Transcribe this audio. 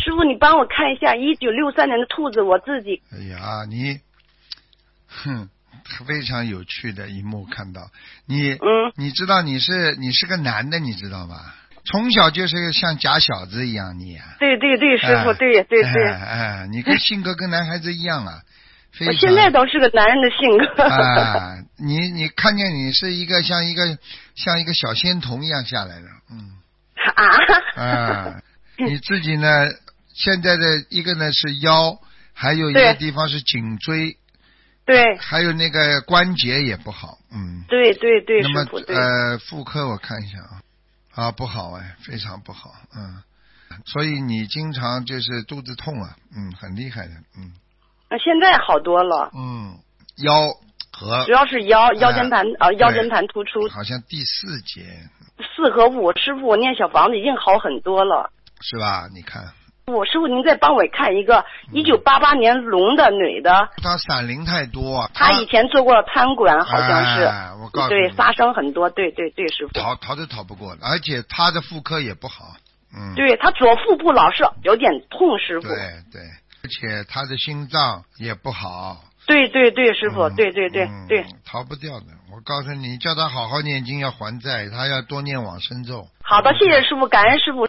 师傅，你帮我看一下1963年的兔子，我自己。 哎呀，你，非常有趣的一幕看到你，你知道你是个男的，你知道吗？从小就是像假小子一样，你啊。 对对对，师傅，对对对。 你跟性格跟男孩子一样啊。 我现在倒是个男人的性格。 你看见你是一个像一个小仙童一样下来的，你自己呢？现在的一个呢是腰，还有一个地方是颈椎， 对， 还有那个关节也不好， 对对对， 那么师傅对。 妇科我看一下不好非常不好，所以你经常就是肚子痛很厉害的， 现在好多了。 腰和主要是腰间盘腰间盘突出。 好像第4节。 4和5，师傅，我念小房子已经好很多了。 是吧？你看。 师傅，您再帮我看一个1988年龙的女的。 她闪灵太多。 她以前做过瘫管，好像是。 我告诉你。 对，杀生很多。对对对，师傅。 逃都逃不过，而且她的妇科也不好。 对，她左腹部老是有点痛，师傅。 对对。而且他的心脏也不好。 对对对，师傅，对对对对。 逃不掉的。我告诉你，叫他好好念经，要还债，他要多念往生咒。 好的，谢谢师傅，感恩师傅。